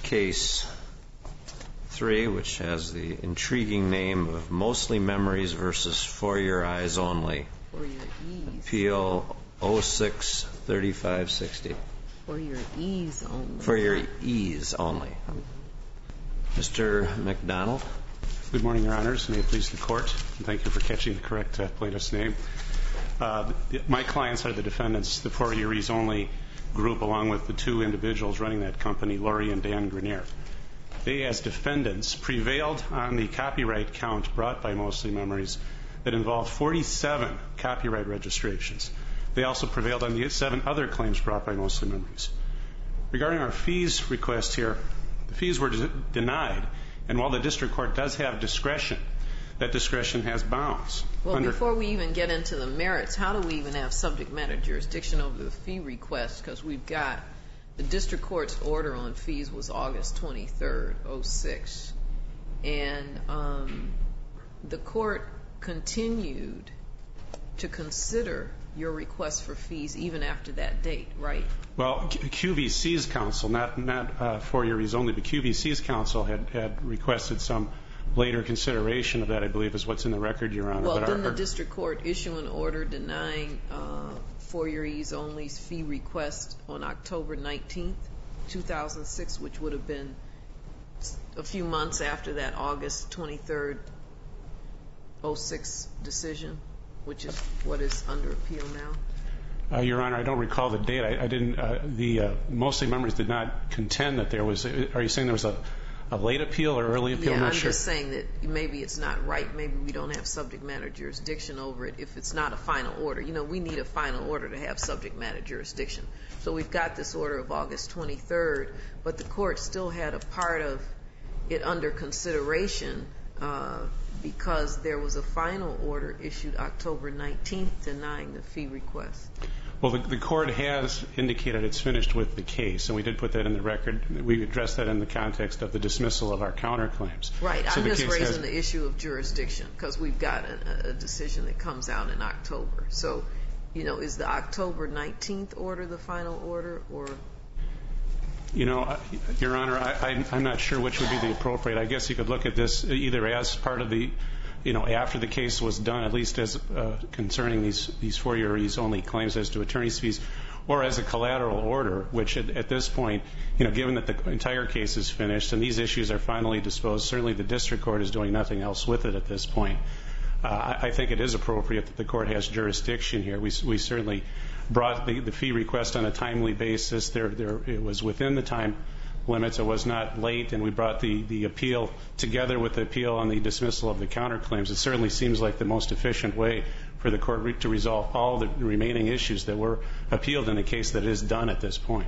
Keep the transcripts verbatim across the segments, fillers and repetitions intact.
Case three, which has the intriguing name of Mostly Memories versus For Your Eyes Only. For your ease. Appeal oh six thirty-five sixty. For your ease only. For your ease only. Mister McDonald. Good morning, Your Honors. May it please the Court. And thank you for catching the correct uh, plaintiff's name. Uh, my clients are the defendants, the For Your Ease Only group, along with the two individuals running that company, Lori and Dan Grenier. They, as defendants, prevailed on the copyright count brought by Mostly Memories that involved forty-seven copyright registrations. They also prevailed on the seven other claims brought by Mostly Memories. Regarding our fees request here, the fees were de- denied, and while the district court does have discretion, that discretion has bounds. Well, Under- before we even get into the merits, how do we even have subject matter jurisdiction over the fee request? Because we've got the district court's order on fees was August twenty-third, oh six, and um, the court continued to consider your request for fees even after that date, right? Well, Q V C's counsel, not not uh, For Your Ease Only, but Q V C's counsel had, had requested some later consideration of that, I believe, is what's in the record, Your Honor. Well, but didn't our, the district court issue an order denying uh, For Your Ease Only's fee request on October nineteenth, two thousand six, which would have been a few months after that August twenty-third, oh six decision, which is what is under appeal now? Uh, Your Honor, I don't recall the date. I, I didn't. Uh, the uh, Mostly Memories did not contend that there was. Are you saying there was a, a late appeal or early appeal? Yeah, I'm, I'm sure. just saying that maybe it's not right. Maybe we don't have subject matter jurisdiction over it if it's not a final order. You know, we need a final order to have subject matter jurisdiction. So we've got this order of August twenty-third, but the court still had a part of it under consideration uh, because there was a final order issued October nineteenth denying the fee request. Well, the, the court has indicated it's finished with the case, and we did put that in the record. We addressed that in the context of the dismissal of our counterclaims. Right. So I'm just raising has, the issue of jurisdiction because we've got a, a decision that comes out in October. So, you know, is the October nineteenth order the final order, or? You know, Your Honor, I, I, I'm not sure which would be the appropriate. I guess you could look at this either as part of the, you know, after the case was done, at least as uh, concerning these these For Your Ease Only claims as to attorney's fees, or as a collateral order, which at, at this point, you know, given that the entire case is finished and these issues are finally disposed, certainly the district court is doing nothing else with it at this point. Uh, I, I think it is appropriate that the court has jurisdiction here. We, we certainly brought the, the fee request on a timely basis. There, there, it was within the time limits. It was not late, and we brought the, the appeal together with the appeal on the dismissal of the counterclaims. It certainly seems like the most efficient way for the court re- to resolve all the remaining issues that were appealed in a case that is done at this point.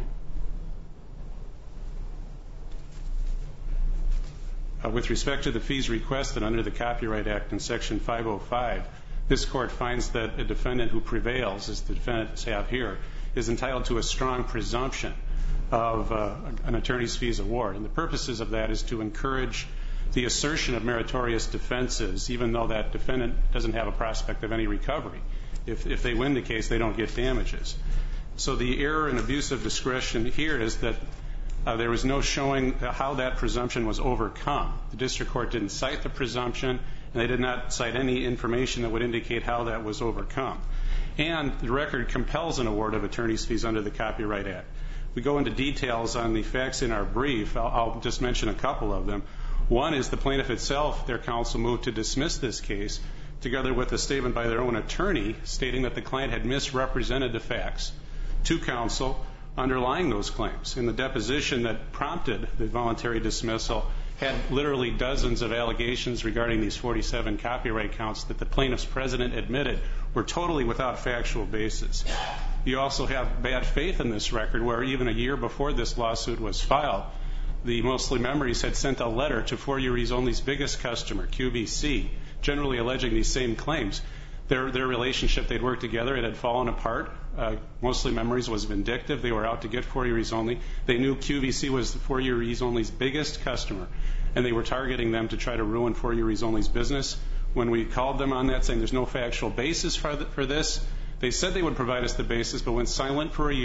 Uh, with respect to the fees requested under the Copyright Act in Section five oh five, this court finds that a defendant who prevails, as the defendants have here, is entitled to a strong presumption of uh, an attorney's fees award. And the purposes of that is to encourage the assertion of meritorious defenses, even though that defendant doesn't have a prospect of any recovery. If, if they win the case, they don't get damages. So the error and abuse of discretion here is that uh, there was no showing how that presumption was overcome. The district court didn't cite the presumption, and they did not cite any information that would indicate how that was overcome. And the record compels an award of attorney's fees under the Copyright Act. We go into details on the facts in our brief. I'll, I'll just mention a couple of them. One is the plaintiff itself, their counsel, moved to dismiss this case, together with a statement by their own attorney stating that the client had misrepresented the facts to counsel underlying those claims. In the deposition that prompted the voluntary dismissal had literally dozens of allegations regarding these forty-seven copyright counts that the plaintiff's president admitted were totally without factual basis. You also have bad faith in this record, where even a year before this lawsuit was filed, the Mostly Memories had sent a letter to For Your Ease Only's biggest customer, Q V C, generally alleging these same claims. Their, their relationship, they'd worked together, it had fallen apart. Uh, Mostly Memories was vindictive. They were out to get For Your Ease Only. They knew Q V C was For Your Ease Only's biggest customer, and they were targeting them to try to ruin For Your Ease Only's business. When we called them on that, saying there's no factual basis for, the, for this, they said they would provide us the basis, but went silent for a year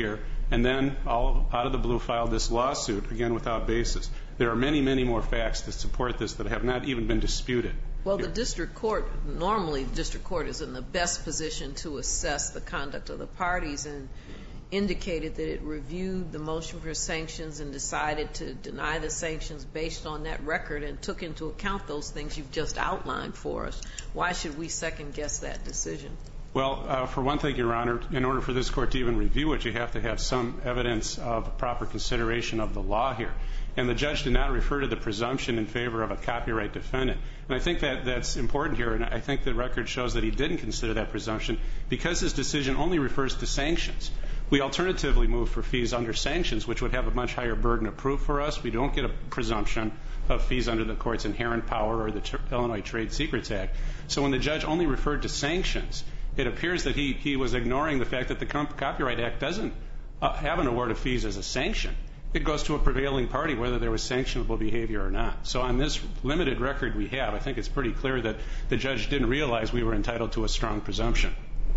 and then all out of the blue filed this lawsuit, again without basis. There are many, many more facts that support this that have not even been disputed. Well, the district court, normally the district court is in the best position to assess the conduct of the parties, and indicated that it reviewed the motion for sanctions and decided to deny the sanctions based on that record and took into account those things you've just outlined for us. Why should we second guess that decision? Well, uh, for one thing, Your Honor, in order for this court to even review it, you have to have some evidence of proper consideration of the law here. And the judge did not refer to the presumption in favor of a copyright defendant. And I think that that's important here, and I think the record shows that he didn't consider that presumption because his decision only refers to sanctions. We alternatively move for fees under sanctions, which would have a much higher burden of proof for us. We don't get a presumption of fees under the court's inherent power or the T- Illinois Trade Secrets Act. So when the judge only referred to sanctions, it appears that he, he was ignoring the fact that the Com- Copyright Act doesn't uh, have an award of fees as a sanction. It goes to a prevailing party whether there was sanctionable behavior or not. So on this limited record we have, I think it's pretty clear that the judge didn't realize we were entitled to a strong presumption.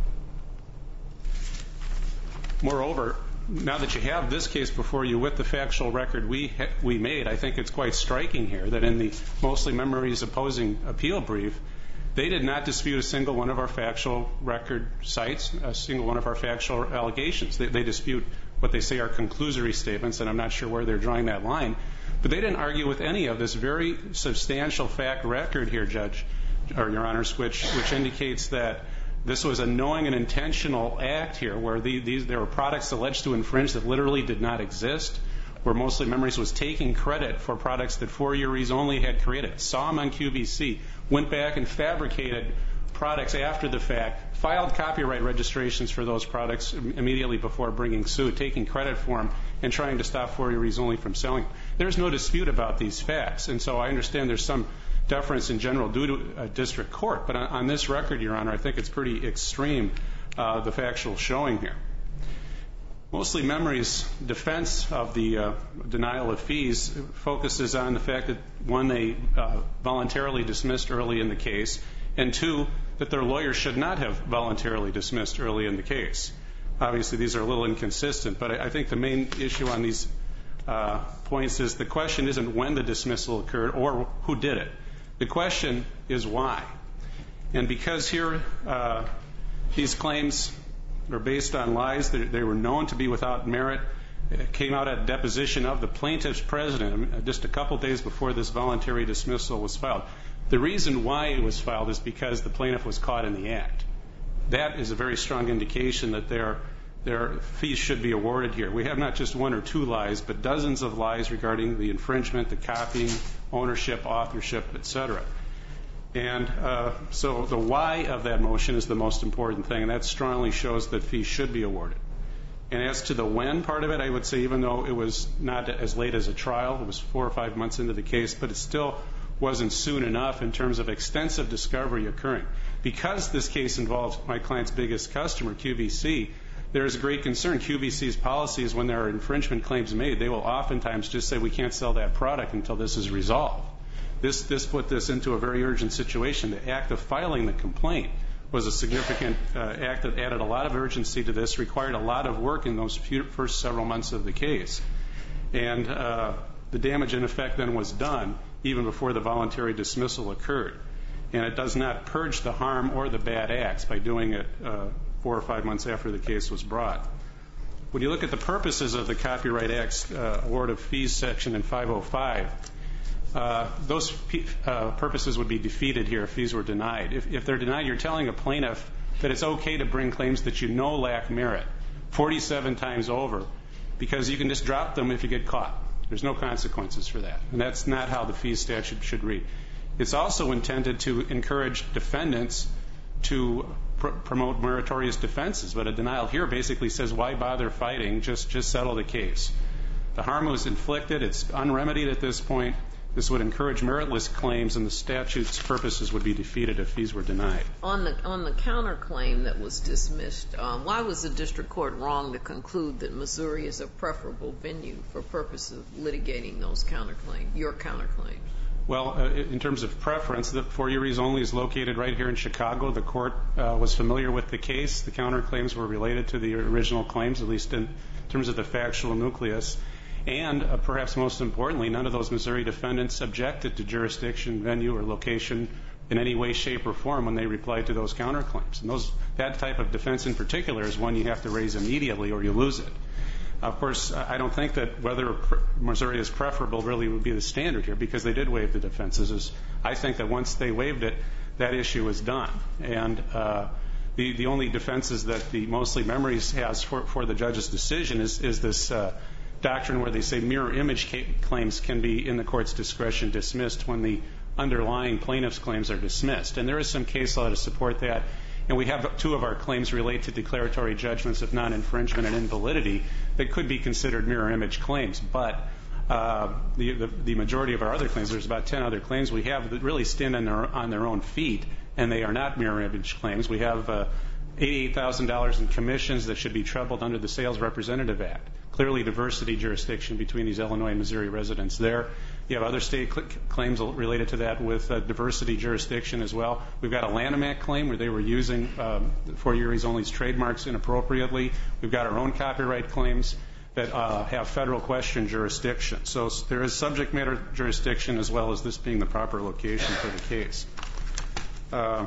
Moreover, now that you have this case before you with the factual record we ha- we made, I think it's quite striking here that in the Mostly Memories opposing appeal brief, they did not dispute a single one of our factual record cites, a single one of our factual allegations. They, they dispute what they say are conclusory statements, and I'm not sure where they're drawing that line. But they didn't argue with any of this very substantial fact record here, Judge, or Your Honors, which, which indicates that this was a knowing and intentional act here where the, these, there were products alleged to infringe that literally did not exist, where Mostly Memories was taking credit for products that four years only had created, saw them on Q V C, went back and fabricated products after the fact, filed copyright registrations for those products immediately before bringing suit, taking credit for them, and trying to stop four years only from selling. There's no dispute about these facts, and so I understand there's some deference in general due to a district court, but on, on this record, Your Honor, I think it's pretty extreme, uh, the factual showing here. Mostly Memories' defense of the uh, denial of fees focuses on the fact that, one, they uh, voluntarily dismissed early in the case, and two, that their lawyers should not have voluntarily dismissed early in the case. Obviously, these are a little inconsistent, but I, I think the main issue on these uh, points is the question isn't when the dismissal occurred or who did it. The question is why. And because here uh, these claims are based on lies, they, they were known to be without merit, it came out at deposition of the plaintiff's president just a couple days before this voluntary dismissal was filed. The reason why it was filed is because the plaintiff was caught in the act. That is a very strong indication that their, their fees should be awarded here. We have not just one or two lies, but dozens of lies regarding the infringement, the copying, ownership, authorship, et cetera. And uh, so the why of that motion is the most important thing, and that strongly shows that fees should be awarded. And as to the when part of it, I would say even though it was not as late as a trial, it was four or five months into the case, but it still wasn't soon enough in terms of extensive discovery occurring. Because this case involves my client's biggest customer, Q V C, there is a great concern. Q V C's policy is when there are infringement claims made, they will oftentimes just say we can't sell that product until this is resolved. This, this put this into a very urgent situation. The act of filing the complaint was a significant uh, act that added a lot of urgency to this, required a lot of work in those few, first several months of the case. And uh, the damage, in effect, then was done even before the voluntary dismissal occurred. And it does not purge the harm or the bad acts by doing it uh, four or five months after the case was brought. When you look at the purposes of the Copyright Act's uh, award of fees section in five oh five, Uh, those p- uh, purposes would be defeated here if fees were denied. If, if they're denied, you're telling a plaintiff that it's okay to bring claims that you know lack merit forty-seven times over because you can just drop them if you get caught. There's no consequences for that. And that's not how the fee statute should read. It's also intended to encourage defendants to pr- promote meritorious defenses, but a denial here basically says, why bother fighting? Just, just settle the case. The harm was inflicted. It's unremedied at this point. This would encourage meritless claims, and the statute's purposes would be defeated if fees were denied. On the on the counterclaim that was dismissed, um, why was the district court wrong to conclude that Missouri is a preferable venue for purposes of litigating those counterclaims, your counterclaims? Well, uh, in terms of preference, the For Your Ease Only is located right here in Chicago. The court uh, was familiar with the case. The counterclaims were related to the original claims, at least in terms of the factual nucleus. And uh, perhaps most importantly, none of those Missouri defendants objected to jurisdiction, venue, or location in any way, shape, or form when they replied to those counterclaims. And those, that type of defense in particular is one you have to raise immediately or you lose it. Of course, I don't think that whether Missouri is preferable really would be the standard here, because they did waive the defenses. I think that once they waived it, that issue is done. And uh, the, the only defenses that the Mostly Memories has for, for the judge's decision is, is this uh, doctrine where they say mirror image ca- claims can be, in the court's discretion, dismissed when the underlying plaintiff's claims are dismissed. And there is some case law to support that. And we have two of our claims relate to declaratory judgments of non-infringement and invalidity that could be considered mirror image claims. But uh, the, the, the majority of our other claims, there's about ten other claims we have that really stand on their, on their own feet, and they are not mirror image claims. We have uh, eighty-eight thousand dollars in commissions that should be trebled under the Sales Representative Act. Clearly diversity jurisdiction between these Illinois and Missouri residents there. You have other state cl- claims related to that with uh, diversity jurisdiction as well. We've got a Lanham Act claim where they were using um, For Your Ease Only's trademarks inappropriately. We've got our own copyright claims that uh, have federal question jurisdiction. So there is subject matter jurisdiction as well as this being the proper location for the case. Uh,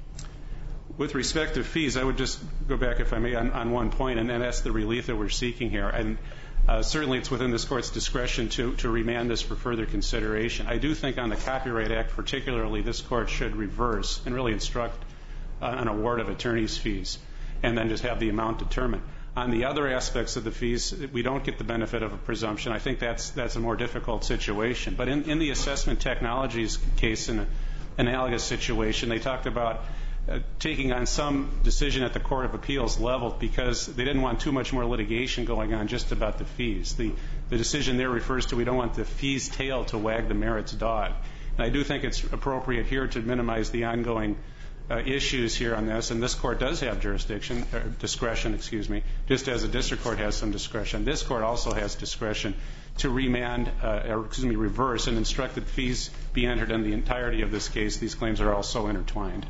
With respect to fees, I would just go back, if I may, on, on one point, and, and that's the relief that we're seeking here. And uh, certainly it's within this Court's discretion to, to remand this for further consideration. I do think on the Copyright Act particularly, this Court should reverse and really instruct uh, an award of attorney's fees and then just have the amount determined. On the other aspects of the fees, we don't get the benefit of a presumption. I think that's, that's a more difficult situation. But in, in the Assessment Technologies case, in an analogous situation, they talked about Uh, taking on some decision at the Court of Appeals level because they didn't want too much more litigation going on just about the fees. The, the decision there refers to we don't want the fees tail to wag the merits dog. And I do think it's appropriate here to minimize the ongoing uh, issues here on this. And this Court does have jurisdiction, or discretion, excuse me, just as the District Court has some discretion. This Court also has discretion to remand, uh, or excuse me, reverse and instruct that fees be entered in the entirety of this case. These claims are all so intertwined.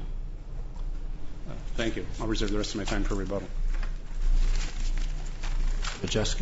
Thank you. I'll reserve the rest of my time for rebuttal. Majeski.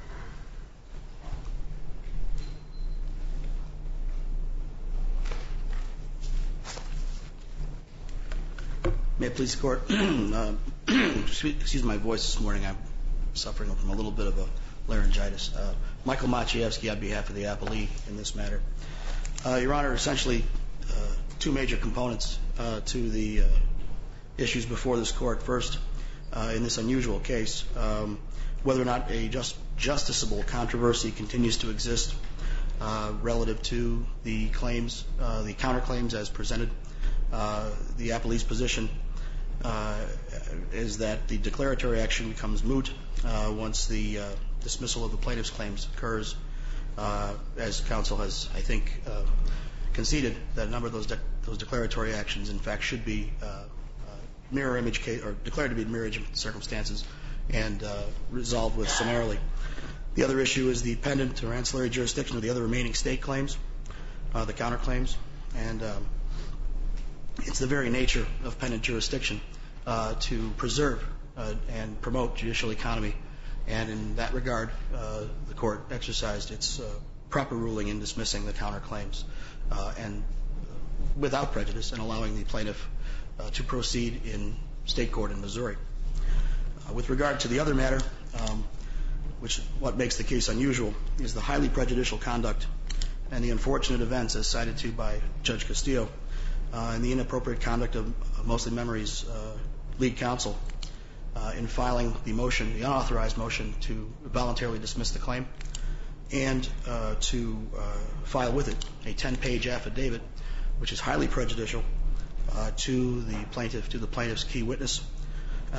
May it please the Court. uh, excuse my voice this morning. I'm suffering from a little bit of a laryngitis. Uh, Michael Maciejewski on behalf of the appellee in this matter. Uh, Your Honor, essentially uh, two major components uh, to the uh, issues before this Court. First, uh, in this unusual case, um, whether or not a just, justiciable controversy continues to exist uh, relative to the claims, uh, the counterclaims as presented. Uh, the appellee's position uh, is that the declaratory action becomes moot uh, once the uh, dismissal of the plaintiff's claims occurs, uh, as counsel has, I think, uh, conceded that a number of those, de- those declaratory actions, in fact, should be uh, mirror image case, or declared to be mirror image circumstances, and uh, resolved with summarily. The other issue is the pendant or ancillary jurisdiction of the other remaining state claims, uh, the counterclaims, and um, it's the very nature of pendant jurisdiction uh, to preserve uh, and promote judicial economy, and in that regard, uh, the Court exercised its uh, proper ruling in dismissing the counterclaims uh, and without prejudice, and allowing the plaintiff Uh, to proceed in state court in Missouri. Uh, with regard to the other matter, um, which what makes the case unusual, is the highly prejudicial conduct and the unfortunate events as cited to by Judge Castillo uh, and the inappropriate conduct of, of Mostly Memories uh, lead counsel uh, in filing the motion, the unauthorized motion to voluntarily dismiss the claim, and uh, to uh, file with it a ten-page affidavit, which is highly prejudicial Uh, to the plaintiff, to the plaintiff's key witness, uh,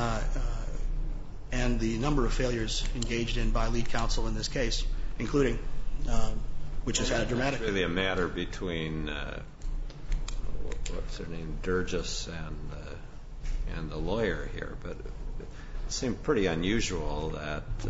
uh, and the number of failures engaged in by lead counsel in this case, including, uh, which has had a dramatic... It's really a matter between, uh, what's her name, Durgis and, uh, and the lawyer here, but it seemed pretty unusual that uh,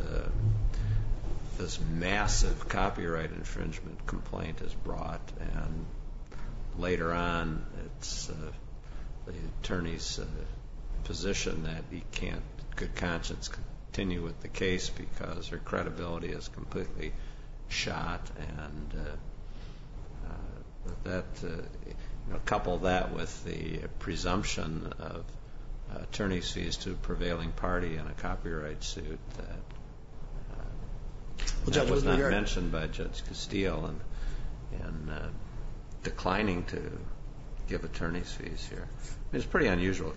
this massive copyright infringement complaint is brought, and later on it's uh, the attorney's uh, position that he can't, good conscience, continue with the case because her credibility is completely shot, and uh, uh, that uh, you know, couple that with the presumption of uh, attorney's fees to a prevailing party in a copyright suit that uh, well, that Judge, was not regard- mentioned by Judge Castile and and uh, declining to give attorney's fees here. I mean, it's a pretty unusual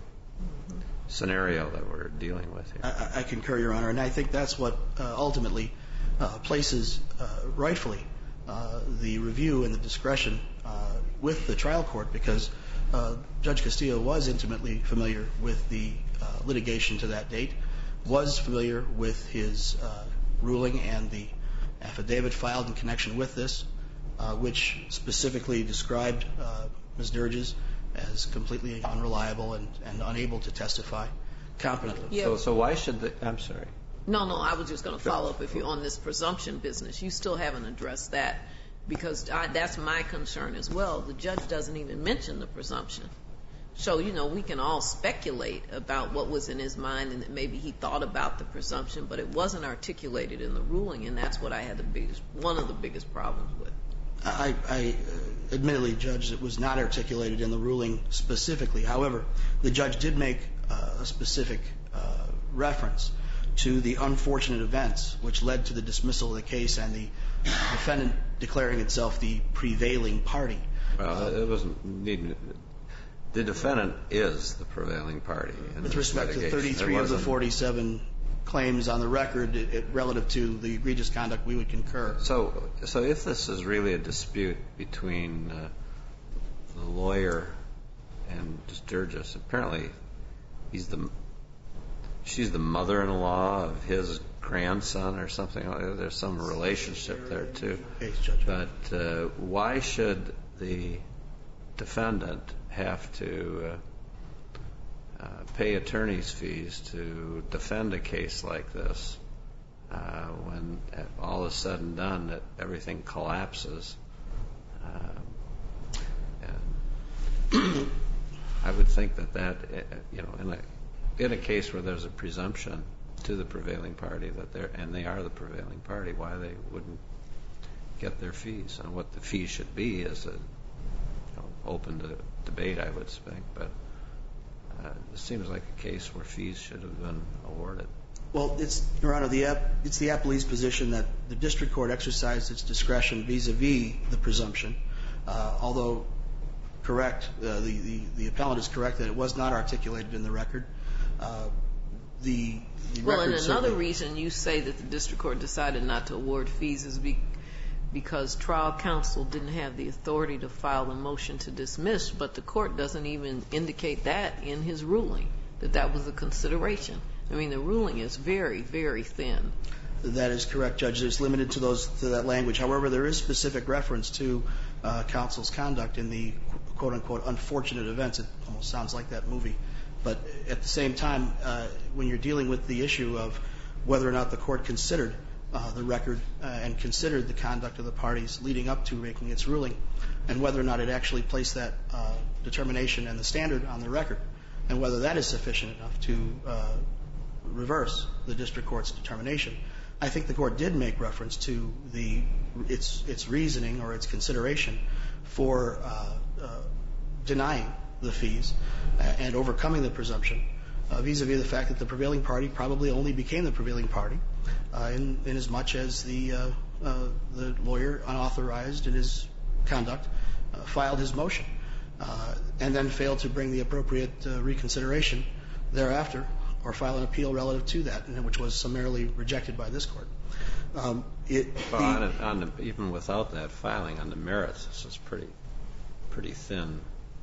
scenario that we're dealing with here. I, I concur, Your Honor, and I think that's what uh, ultimately uh, places uh, rightfully uh, the review and the discretion uh, with the trial court, because uh, Judge Castillo was intimately familiar with the uh, litigation to that date, was familiar with his uh, ruling and the affidavit filed in connection with this, uh, which specifically described uh, Miz Durges as completely unreliable and, and unable to testify competently. Yeah. So, so why should the, I'm sorry. No, no, I was just going to follow up if you're on this presumption business. You still haven't addressed that, because I, that's my concern as well. The judge doesn't even mention the presumption. So, you know, we can all speculate about what was in his mind and that maybe he thought about the presumption, but it wasn't articulated in the ruling, and that's what I had the biggest, one of the biggest problems with. I, I uh, admittedly, Judge, it was not articulated in the ruling specifically. However, the judge did make uh, a specific uh, reference to the unfortunate events which led to the dismissal of the case and the defendant declaring itself the prevailing party. Well, it wasn't needed. The defendant is the prevailing party in With this respect to litigation. thirty-three It of the wasn't- forty-seven claims on the record, it, it, relative to the egregious conduct, we would concur. So, so if this is really a dispute between uh, the lawyer and Sturgis, apparently he's the she's the mother-in-law of his grandson or something. There's some relationship there too. Yes, Judge. But uh, why should the defendant have to uh, uh, pay attorney's fees to defend a case like this uh, when all is said and done that everything collapses? Um, and I would think that that, uh, you know, in a in a case where there's a presumption to the prevailing party that they're, and they are the prevailing party, why they wouldn't get their fees. And what the fees should be is a, you know, open to debate, I would think, but uh, it seems like a case where fees should have been awarded. Well, it's, Your Honor, the it's the appellee's position that the district court exercised its discretion vis-a-vis the presumption. Uh, although correct, uh, the, the, the appellant is correct that it was not articulated in the record. Uh, the, the Well, record and another certainly- reason you say that the district court decided not to award fees is be, because trial counsel didn't have the authority to file the motion to dismiss, but the court doesn't even indicate that in his ruling, that that was a consideration. I mean, the ruling is very, very thin. That is correct, Judge. It's limited to those to that language. However, there is specific reference to uh, counsel's conduct in the quote-unquote unfortunate events. It almost sounds like that movie. But at the same time, uh, when you're dealing with the issue of whether or not the court considered uh, the record uh, and considered the conduct of the parties leading up to making its ruling, and whether or not it actually placed that uh, determination and the standard on the record, and whether that is sufficient enough to uh, reverse the district court's determination, I think the court did make reference to the its its reasoning or its consideration for uh, uh, denying the fees and overcoming the presumption uh, vis-a-vis the fact that the prevailing party probably only became the prevailing party uh, in, in as much as the uh, uh, the lawyer, unauthorized in his conduct, uh, filed his motion uh, and then failed to bring the appropriate uh, reconsideration thereafter or file an appeal relative to that, which was summarily rejected by this court. Um, it, Well, the, on a, on the, even without that filing on the merits, this is pretty pretty thin.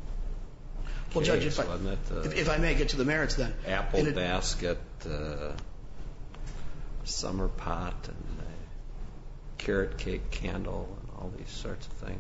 well, Judge, case, if I, wasn't it? Uh, if, if I may get to the merits then. apple In a- basket, uh, summer pot, and uh, carrot cake candle, and all these sorts of things.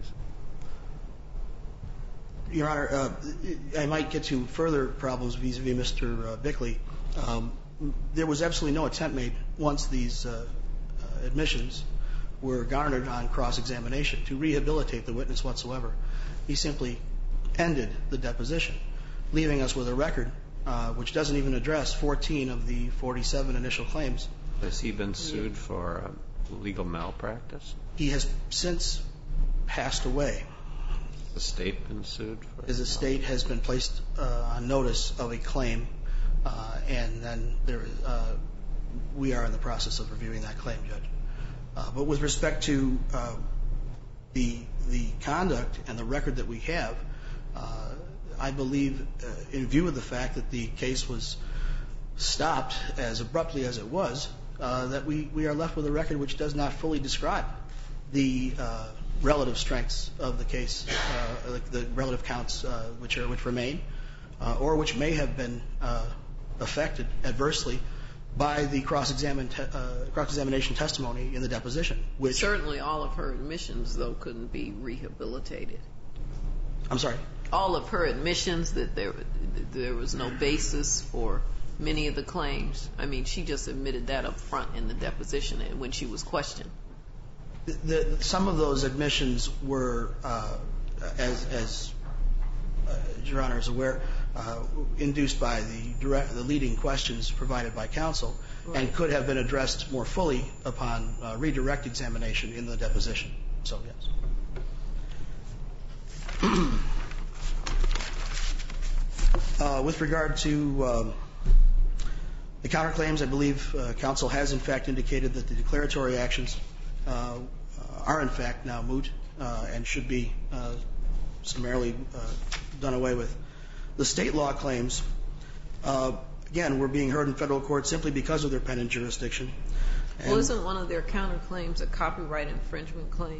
Your Honor, uh, I might get to further problems vis-a-vis Mister Uh, Bickley. Um, there was absolutely no attempt made once these uh, uh, admissions were garnered on cross-examination to rehabilitate the witness whatsoever. He simply ended the deposition, leaving us with a record uh, which doesn't even address fourteen of the forty-seven initial claims. Has he been sued for uh, legal malpractice? He has since passed away. Has the state been sued for His estate has been placed uh, on notice of a claim, uh, and then there is, uh, we are in the process of reviewing that claim, Judge. Uh, but with respect to uh, the the conduct and the record that we have, uh, I believe, uh, in view of the fact that the case was stopped as abruptly as it was, uh, that we, we are left with a record which does not fully describe the uh, relative strengths of the case, uh, the, the relative counts uh, which are which remain, uh, or which may have been uh, affected adversely by the cross-examin te- uh, cross-examination testimony in the deposition. Which certainly all of her admissions, though, couldn't be rehabilitated. I'm sorry. All of her admissions that there there was no basis for many of the claims. I mean, she just admitted that up front in the deposition and when she was questioned. The, the, some of those admissions were, uh, as, as uh, Your Honor is aware, uh, induced by the, direct, the leading questions provided by counsel, right, and could have been addressed more fully upon uh, redirect examination in the deposition. So, yes. uh, with regard to um, the counterclaims, I believe uh, counsel has in fact indicated that the declaratory actions uh, are in fact now moot uh, and should be uh, summarily uh, done away with. The state law claims, uh, again, were being heard in federal court simply because of their pendent jurisdiction. And well, isn't one of their counterclaims a copyright infringement claim?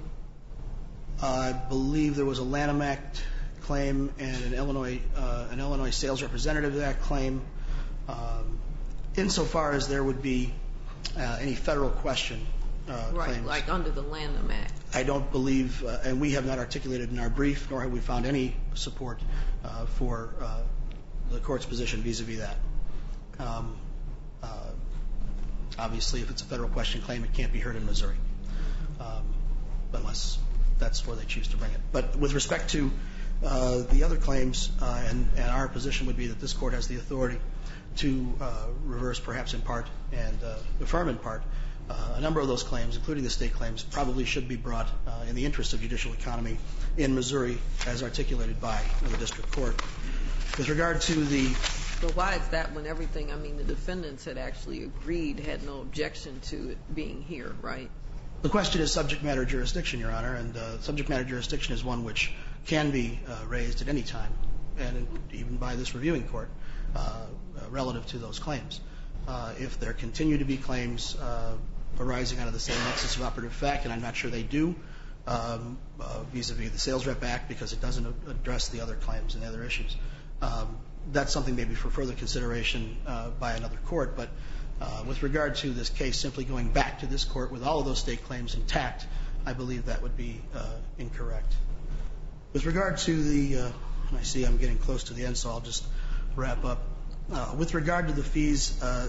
I believe there was a Lanham Act claim and an Illinois uh, an Illinois Sales Representative Act claim. Um, insofar as there would be uh, any federal question uh, right, claims. like under the Lanham Act. I don't believe, uh, and we have not articulated in our brief, nor have we found any support uh, for uh, the court's position vis-a-vis that. Um, uh, obviously, if it's a federal question claim, it can't be heard in Missouri, um, unless that's where they choose to bring it. But with respect to uh, the other claims, uh, and, and our position would be that this court has the authority to uh, reverse perhaps in part and uh, affirm in part. Uh, a number of those claims, including the state claims, probably should be brought uh, in the interest of judicial economy in Missouri as articulated by the district court. With regard to the... But why is that when everything, I mean, the defendants had actually agreed, had no objection to it being here, right? The question is subject matter jurisdiction, Your Honor, and uh, subject matter jurisdiction is one which can be uh, raised at any time, and even by this reviewing court, uh, uh, relative to those claims. Uh, if there continue to be claims uh, arising out of the same nexus of operative fact, and I'm not sure they do, um, uh, vis-a-vis the Sales Rep Act, because it doesn't address the other claims and the other issues. Um, that's something maybe for further consideration uh, by another court, but uh, with regard to this case simply going back to this court with all of those state claims intact, I believe that would be uh, incorrect. With regard to the, uh, I see I'm getting close to the end, so I'll just wrap up. Uh, with regard to the fees, uh,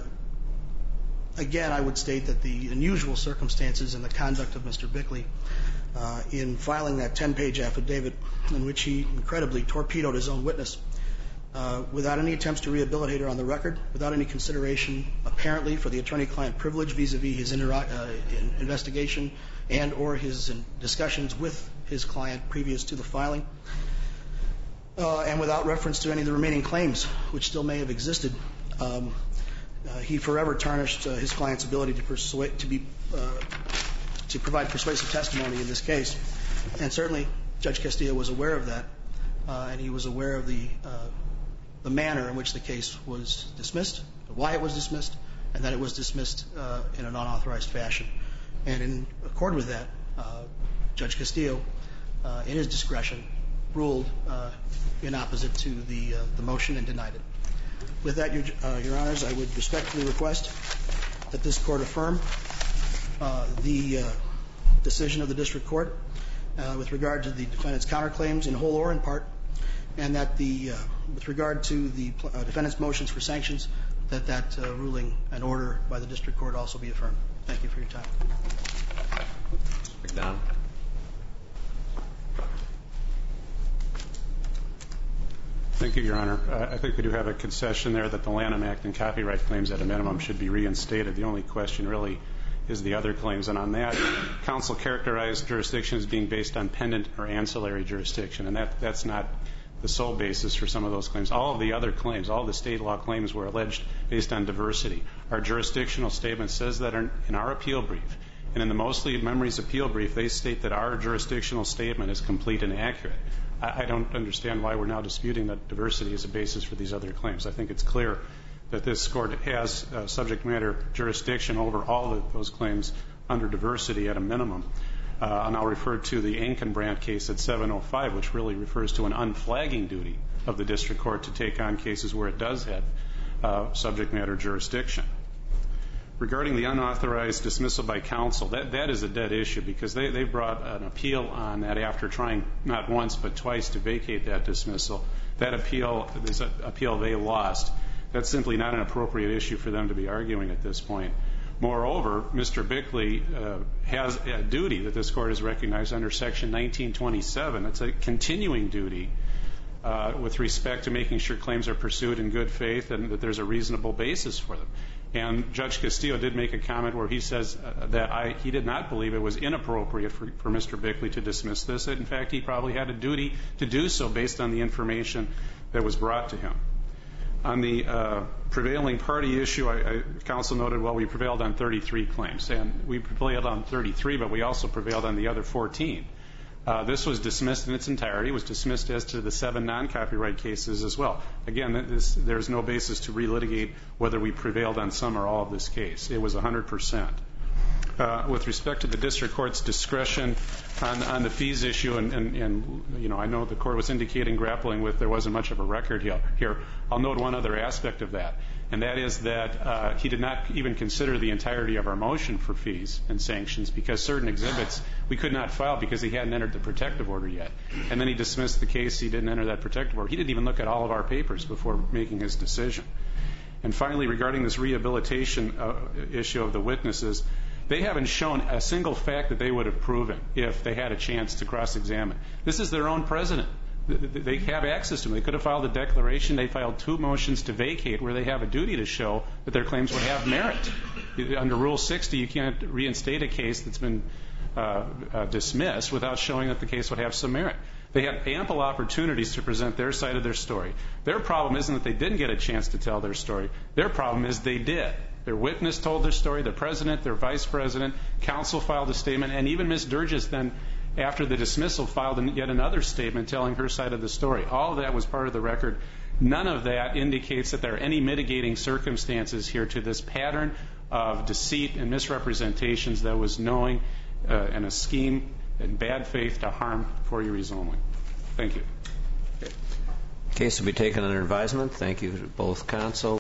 again, I would state that the unusual circumstances and the conduct of Mister Bickley uh, in filing that ten-page affidavit in which he incredibly torpedoed his own witness uh, without any attempts to rehabilitate her on the record, without any consideration apparently for the attorney-client privilege vis-a-vis his inter- uh, investigation and or his discussions with his client previous to the filing, uh, and without reference to any of the remaining claims which still may have existed. Um, Uh, he forever tarnished uh, his client's ability to persuade, to be, uh, to provide persuasive testimony in this case, and certainly Judge Castillo was aware of that, uh, and he was aware of the uh, the manner in which the case was dismissed, why it was dismissed, and that it was dismissed uh, in an unauthorized fashion. And in accord with that, uh, Judge Castillo, uh, in his discretion, ruled uh, in opposite to the uh, the motion and denied it. With that, Your, uh, Your Honors, I would respectfully request that this Court affirm uh, the uh, decision of the District Court uh, with regard to the defendant's counterclaims in whole or in part, and that the, uh, with regard to the uh, defendant's motions for sanctions, that that uh, ruling and order by the District Court also be affirmed. Thank you for your time. McDonald. Thank you, Your Honor. Uh, I think we do have a concession there that the Lanham Act and copyright claims at a minimum should be reinstated. The only question really is the other claims. And on that, counsel characterized jurisdiction as being based on pendant or ancillary jurisdiction, and that, that's not the sole basis for some of those claims. All of the other claims, all the state law claims were alleged based on diversity. Our jurisdictional statement says that in our appeal brief, and in the Mostly Memories appeal brief, they state that our jurisdictional statement is complete and accurate. I don't understand why we're now disputing that diversity is a basis for these other claims. I think it's clear that this court has uh, subject matter jurisdiction over all of those claims under diversity at a minimum. Uh, and I'll refer to the Ankenbrandt case at seven oh five, which really refers to an unflagging duty of the district court to take on cases where it does have uh, subject matter jurisdiction. Regarding the unauthorized dismissal by counsel, that, that is a dead issue because they, they brought an appeal on that after trying not once but twice to vacate that dismissal. That appeal, this appeal they lost. That's simply not an appropriate issue for them to be arguing at this point. Moreover, Mister Bickley uh, has a duty that this court has recognized under Section nineteen twenty-seven. It's a continuing duty uh, with respect to making sure claims are pursued in good faith and that there's a reasonable basis for them. And Judge Castillo did make a comment where he says uh, that I, he did not believe it was inappropriate for, for Mister Bickley to dismiss this. That in fact, he probably had a duty to do so based on the information that was brought to him. On the uh, prevailing party issue, I, I, counsel noted, well, we prevailed on thirty-three claims. And we prevailed on thirty-three, but we also prevailed on the other fourteen. Uh, this was dismissed in its entirety. It was dismissed as to the seven non-copyright cases as well. Again, this, there's no basis to relitigate whether we prevailed on some or all of this case. It was one hundred percent. Uh, with respect to the district court's discretion on, on the fees issue, and, and, and you know, I know the court was indicating grappling with there wasn't much of a record here. here. I'll note one other aspect of that, and that is that uh, he did not even consider the entirety of our motion for fees and sanctions because certain exhibits we could not file because he hadn't entered the protective order yet. And then he dismissed the case. He didn't enter that protective order. He didn't even look at all of our papers before making his decision. And finally, regarding this rehabilitation uh, issue of the witnesses, they haven't shown a single fact that they would have proven if they had a chance to cross-examine. This is their own president. They have access to them. They could have filed a declaration. They filed two motions to vacate where they have a duty to show that their claims would have merit. Under Rule sixty, you can't reinstate a case that's been uh, uh, dismissed without showing that the case would have some merit. They had ample opportunities to present their side of their story. Their problem isn't that they didn't get a chance to tell their story. Their problem is they did. Their witness told their story, the president, their vice president, counsel filed a statement, and even Miz Durgis then, after the dismissal, filed yet another statement telling her side of the story. All of that was part of the record. None of that indicates that there are any mitigating circumstances here to this pattern of deceit and misrepresentations that was knowing uh, and a scheme in bad faith to harm forgeries only. Thank you. Case will be taken under advisement. Thank you to both counsel.